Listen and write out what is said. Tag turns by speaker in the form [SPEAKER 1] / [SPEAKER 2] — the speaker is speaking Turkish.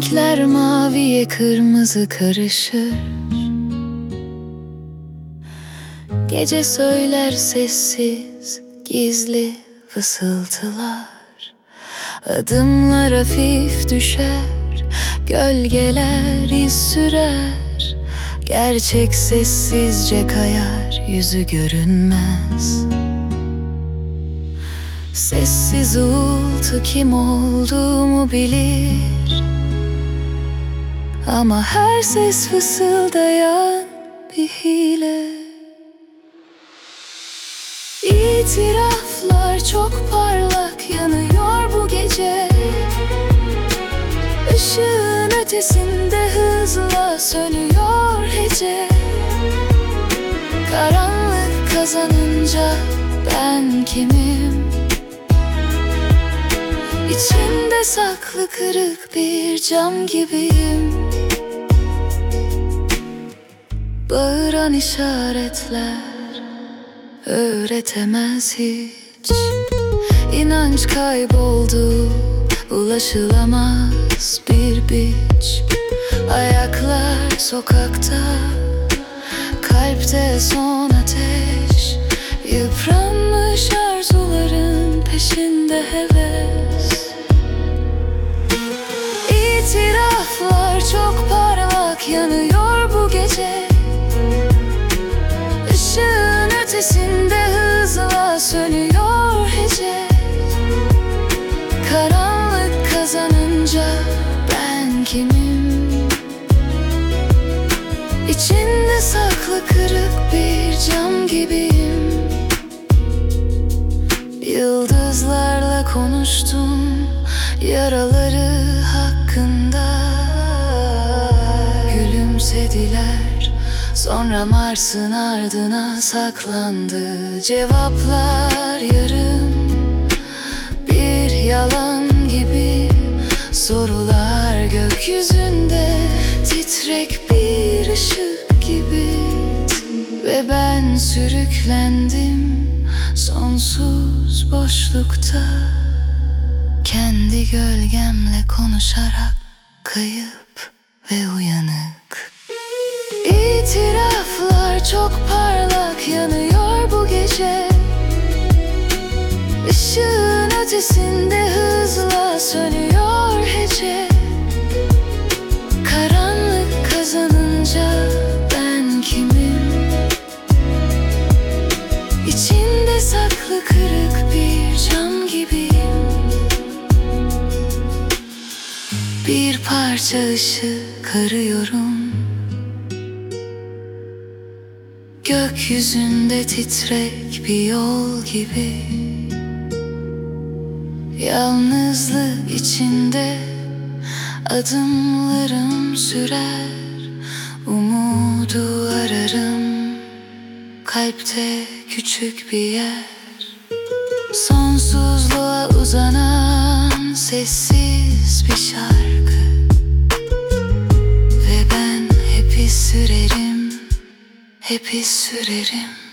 [SPEAKER 1] Renkler maviye kırmızı karışır. Gece söyler sessiz, gizli fısıltılar. Adımlar hafif düşer, gölgeler iz sürer. Gerçek sessizce kayar, yüzü görünmez. Sessiz uğultu kim olduğumu bilir, ama her ses fısıldayan bir hile. İtiraflar çok parlak yanıyor bu gece. Işığın ötesinde hızla sönüyor hece. Karanlık kazanınca ben kimim? İçinde saklı kırık bir cam gibiyim. Bağıran işaretler öğretemez hiç. İnanç kayboldu, ulaşılamaz bir biç. Ayaklar sokakta, kalpte son ateş. Yıpranmış arzuların peşinde heves. İtiraflar çok parlak yanıyor bu gece. Işığın ötesinde hızla sönüyor hece. Karanlık kazanınca ben kimim? İçinde saklı kırık bir cam gibiyim. Yıldızlarla konuştum yaraları hakkında. Gülümsediler, sonra Mars'ın ardına saklandı. Cevaplar yarım, bir yalan gibi. Sorular gökyüzünde titrek bir ışık gibi. Ve ben sürüklendim sonsuz boşlukta, kendi gölgemle konuşarak, kayıp ve uyanık. İtiraflar çok parlak yanıyor bu gece. Işığın ötesinde hızla sönüyor hece. Karanlık kazanınca ben kimim? İçinde saklı kırık bir cam gibiyim. Bir parça ışık arıyorum. Gökyüzünde titrek bir yol gibi. Yalnızlık içinde adımlarım sürer. Umudu ararım, kalpte küçük bir yer. Sonsuzluğa uzanan sessiz bir şarkı. Ve ben hep iz sürerim, hep iz sürerim.